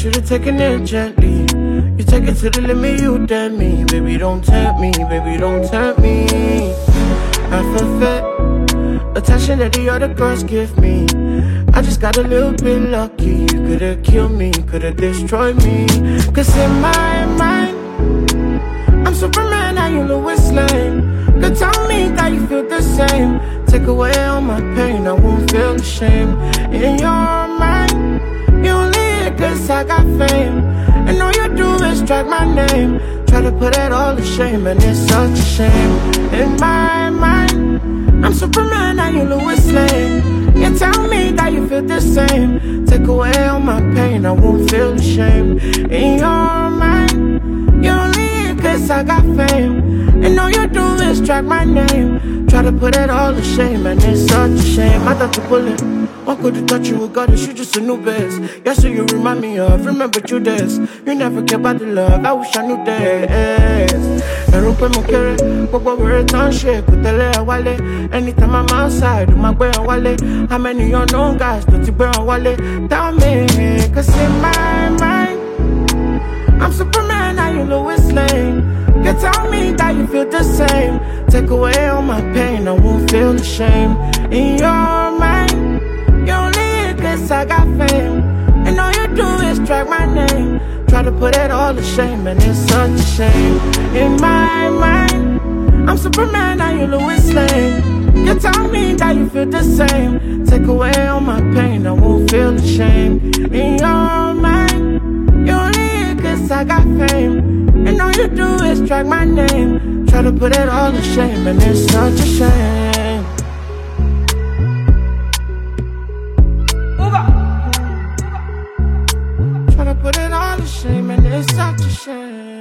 should've taken it gently. You take it to the limit, you dead me. Baby, don't tempt me, baby, don't tempt me. I feel fat, attention that the other girls give me. I just got a little bit lucky. You could've killed me, could've destroyed me. Cause in my mind, I'm Superman, now you Lois Lane. Could tell me that you feel the same. Take away all my pain, I won't feel ashamed. In your mind, you only here cause I got fame. And all you do is drag my name. Try to put it all to shame, and it's such a shame. In my mind, I'm Superman, now you Lois Lane. You tell me that you feel the same. Take away all my pain, I won't feel ashamed. In your mind, you only here cause I got fame. And all you do is drag my name. Try to put it all to shame, and it's such a shame. I thought you bullet, what could you thought you were goddess? You just a new best. Yes, so you remind me of, remember you this. You never care about the love, I wish I knew this. Erupe mo kere, gbogbo were turn shit, kò tẹ̀lé ẹ wálé. Anytime I'm outside, do my gbé ẹ wálé. How many unknown guys tó ti gbé ẹ wálé? Tell me, cause in my mind, I'm Superman, now you Lois Lane. You tell me that you feel the same. Take away all my pain, I won't feel ashamed. In your mind, you only here cause I got fame. And all you do is drag my name. Try to put it all to shame, and it's such a shame. In my mind, I'm Superman, now you Lois Lane. You tell me that you feel the same. Take away all my pain, I won't feel ashamed. In your mind, you only here cause I got fame. And all you do is drag my name. Try to put it all to shame, and it's such a shame. Try to put it all to shame, and it's such a shame.